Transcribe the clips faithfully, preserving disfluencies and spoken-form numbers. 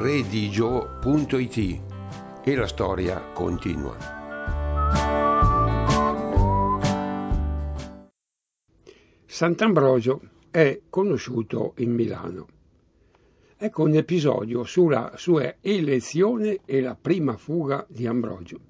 redigio punto it e la storia continua. Sant'Ambrogio è conosciuto in Milano. Ecco un episodio sulla sua elezione e la prima fuga di Ambrogio.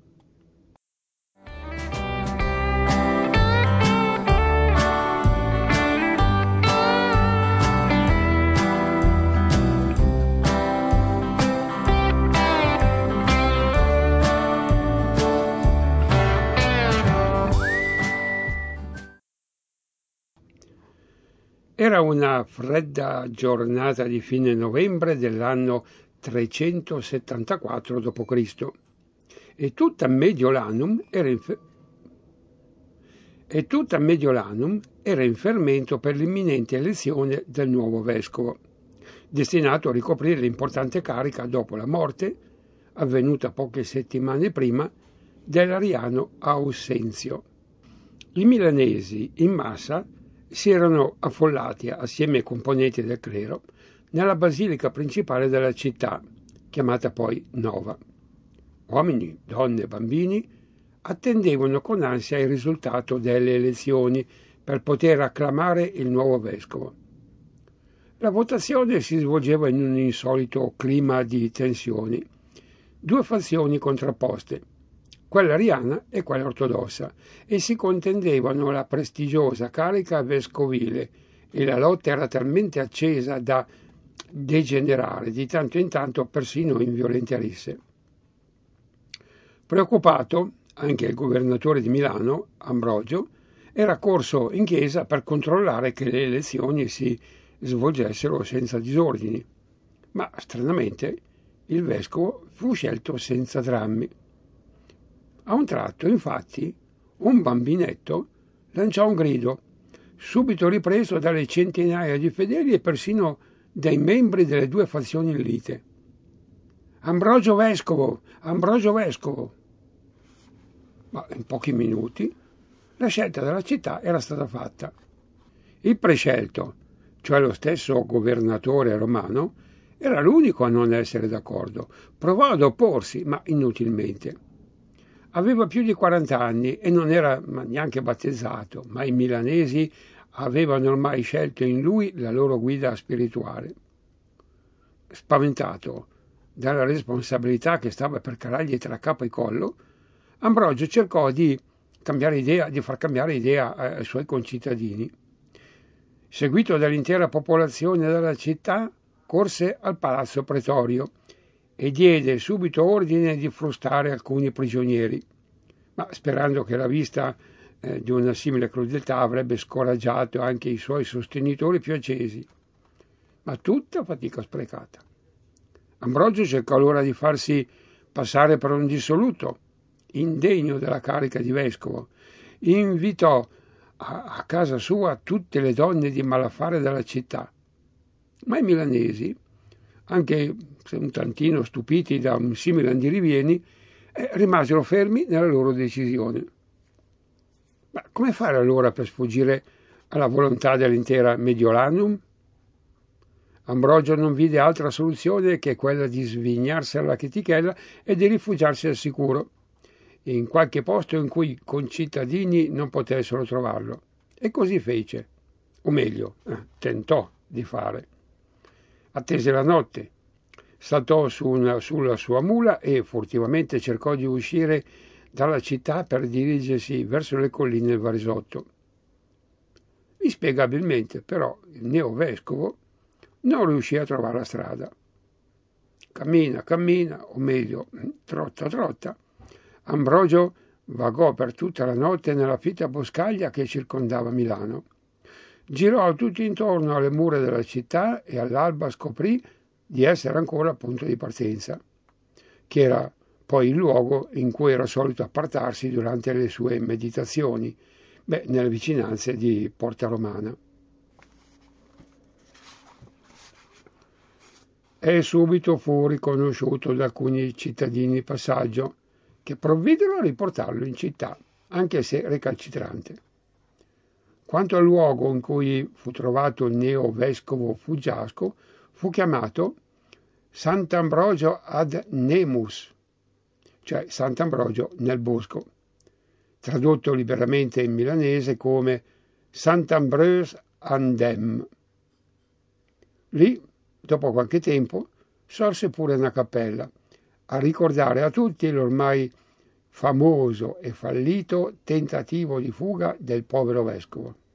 Era una fredda giornata di fine novembre dell'anno trecentosettantaquattro dopo Cristo e tutta Mediolanum era in, fe- e tutta Mediolanum era in fermento per l'imminente elezione del nuovo vescovo, destinato a ricoprire l'importante carica dopo la morte, avvenuta poche settimane prima, dell'ariano Aussenzio. I milanesi in massa si erano affollati assieme ai componenti del clero nella basilica principale della città, chiamata poi Nova. Uomini, donne e bambini attendevano con ansia il risultato delle elezioni per poter acclamare il nuovo vescovo. La votazione si svolgeva in un insolito clima di tensioni. Due fazioni contrapposte, quella ariana e quella ortodossa, e si contendevano la prestigiosa carica vescovile e la lotta era talmente accesa da degenerare di tanto in tanto persino in violente risse. Preoccupato, anche il governatore di Milano, Ambrogio, era corso in chiesa per controllare che le elezioni si svolgessero senza disordini, ma stranamente il vescovo fu scelto senza drammi. A un tratto, infatti, un bambinetto lanciò un grido, subito ripreso dalle centinaia di fedeli e persino dai membri delle due fazioni in lite. Ambrogio vescovo! Ambrogio vescovo! Ma in pochi minuti la scelta della città era stata fatta. Il prescelto, cioè lo stesso governatore romano, era l'unico a non essere d'accordo. Provò ad opporsi, ma inutilmente. Aveva più di quaranta anni e non era neanche battezzato, ma i milanesi avevano ormai scelto in lui la loro guida spirituale. Spaventato dalla responsabilità che stava per calargli tra capo e collo, Ambrogio cercò di cambiare idea, di far cambiare idea ai suoi concittadini. Seguito dall'intera popolazione della città, corse al palazzo pretorio e diede subito ordine di frustare alcuni prigionieri, ma sperando che la vista eh, di una simile crudeltà avrebbe scoraggiato anche i suoi sostenitori più accesi. Ma tutta fatica sprecata. Ambrogio cercò allora di farsi passare per un dissoluto, indegno della carica di vescovo. Invitò a, a casa sua tutte le donne di malaffare della città. Ma i milanesi, anche se un tantino stupiti da un simile andirivieni, eh, rimasero fermi nella loro decisione. Ma come fare allora per sfuggire alla volontà dell'intera Mediolanum? Ambrogio non vide altra soluzione che quella di svignarsi alla chetichella e di rifugiarsi al sicuro, in qualche posto in cui i concittadini non potessero trovarlo. E così fece, o meglio, eh, tentò di fare. Attese la notte, saltò su una, sulla sua mula e furtivamente cercò di uscire dalla città per dirigersi verso le colline del Varesotto. Inspiegabilmente, però, il neovescovo non riuscì a trovare la strada. Cammina, cammina, o meglio, trotta, trotta, Ambrogio vagò per tutta la notte nella fitta boscaglia che circondava Milano. Girò tutto intorno alle mura della città e all'alba scoprì di essere ancora al punto di partenza, che era poi il luogo in cui era solito appartarsi durante le sue meditazioni, beh, nelle vicinanze di Porta Romana. E subito fu riconosciuto da alcuni cittadini di passaggio, che provvidero a riportarlo in città, anche se recalcitrante. Quanto al luogo in cui fu trovato il neo vescovo fuggiasco, fu chiamato Sant'Ambrogio ad Nemus, cioè Sant'Ambrogio nel bosco, tradotto liberamente in milanese come Sant'Ambreuse an Dem. Lì, dopo qualche tempo, sorse pure una cappella a ricordare a tutti l'ormai famoso e fallito tentativo di fuga del povero vescovo.